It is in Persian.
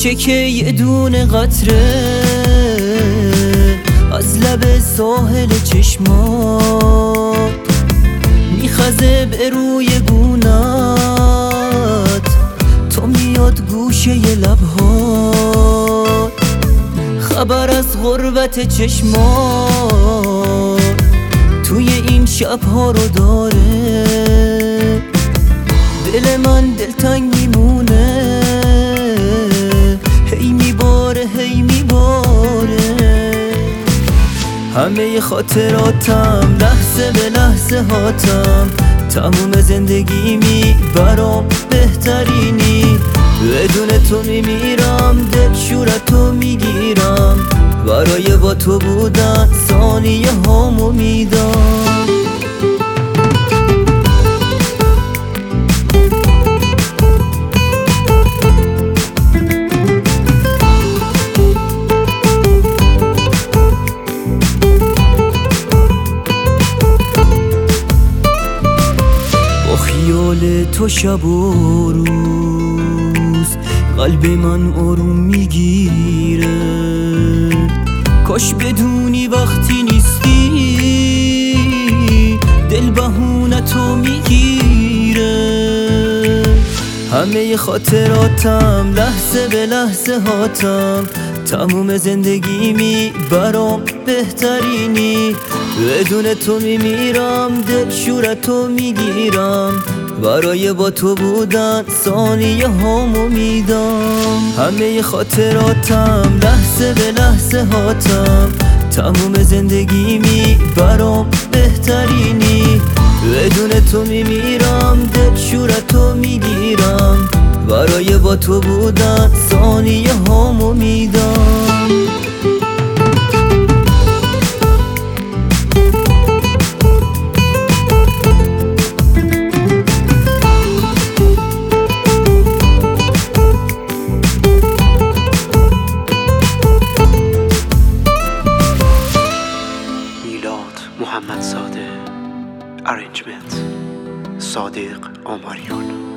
کوچک یه دونه قطره از لب ساحل چشمات میخزه به روی گونت، تو میاد گوشه لبهات، خبر از غربت چشمات توی این شبها رو داره. دل من دلتنگ میمونه، هی میباره هی میباره. همه خاطراتم لحظه به لحظه هاتم، تموم زندگیمی برام بهترینی. بدون تو میمیرم، دل شورتو میگیرم، برای با تو بودن ثانیه هامو میدم. خیال تو شب و روز قلب من آروم میگیره. کاش بدونی وقتی نیستی دل بهونتو میگیره. همه خاطراتم لحظه به لحظه هاتم، تموم زندگیمی برام بهترینی. بدون تو میمیرم، دل شورتو میگیرم، برای با تو بودن ثانیه هامو میدم. همه خاطراتم لحظه به لحظه هاتم، تموم زندگیمی برام بهترینی. بدون تو میمیرم، دل شورتو میگیرم، برای با تو بودن ثانیه هامو میدم. محمد صادق، ارنجمنت صادق آماریان.